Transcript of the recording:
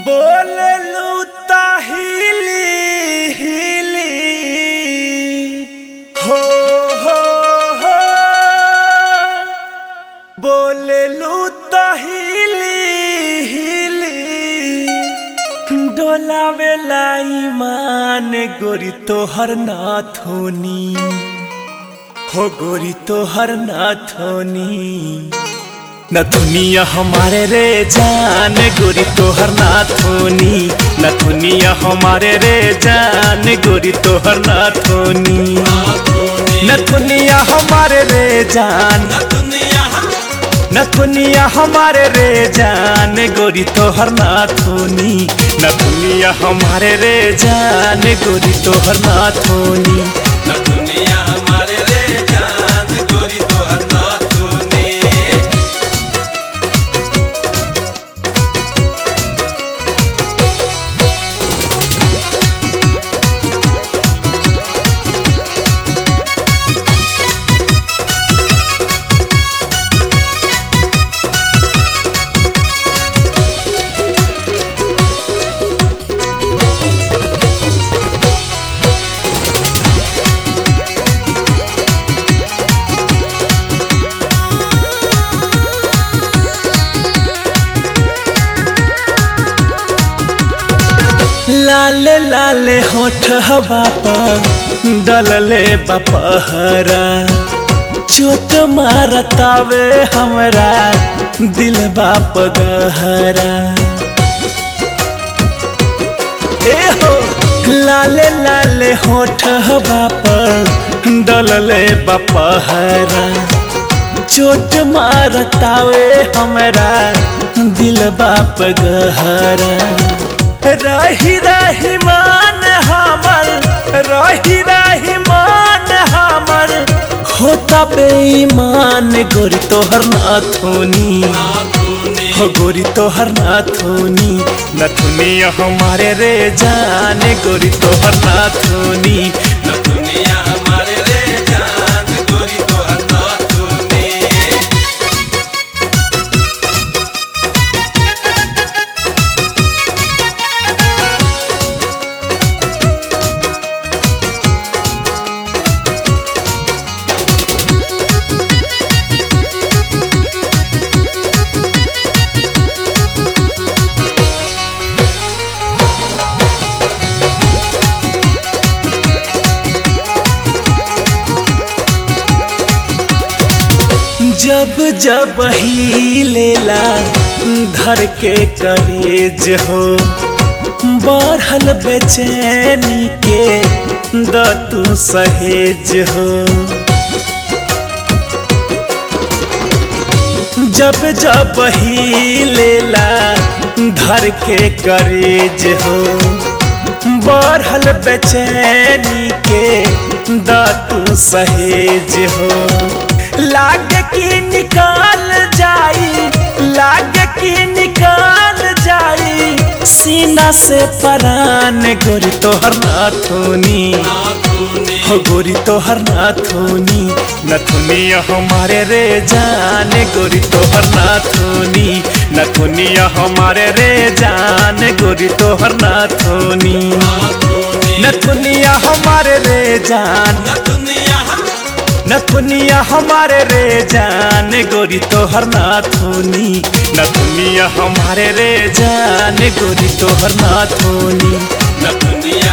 बोललू ताहिली हिली हो हो बोललू ताहिली हिली डोलावेला ईमान गोरी तोहर नाथोनी हो गोरी तोहर नाथोनी नथुनिया हमारे रे जान गोरी तोहर नाथोनी नथुनिया हमारे रे जान गोरी तोहर नाथोनी नथुनिया हमारे रे जान नथुनिया हमारे रे जान गोरी तोहर नाथोनी नथुनिया हमारे रे जान गोरी तोहर नाथोनी नथुनिया हमारे रे जान गोरी तोहर नाथोनी। लाले लाले होठ हवा पर डलले बपहरा चोट मारतावे हमरा दिल बाप गहरा ए हो लाले लाले होठ हवा पर डलले बपहरा चोट मारतावे हमरा दिल बाप गहरा रही रही मान हमर रही रही मान हमर होता बेईमान गोरी तोहर नाथोनी हो गोरी तोहर नाथोनी नथुनिया हमारे रे जान गोरी तोहर नाथोनी नथुनिया हमारे रे जान गोरी तोहर नाथोनी। जब जब ही लेला धर के कलेज हो बढ़ल बेचैनी के द तू सहेज हो जब जब ही लेला धर के कलेज हो बढ़ल बेचैनी के द तू सहेज हो लागे की निकाल जाई लागे की निकाल जाई सीना से परान गोरी तोहर नाथोनी हो गोरी तोहर नाथोनी नथुनिया हमारे रे जान गोरी तोहर नाथोनी नथुनिया हमारे रे जान गोरी तोहर नाथोनी नथुनिया हमारे रे जान नथुनिया हमारे रे जान गोरी तोहर नाथोनी नथुनिया हमारे रे जान गोरी तोहर नाथोनी नथुनिया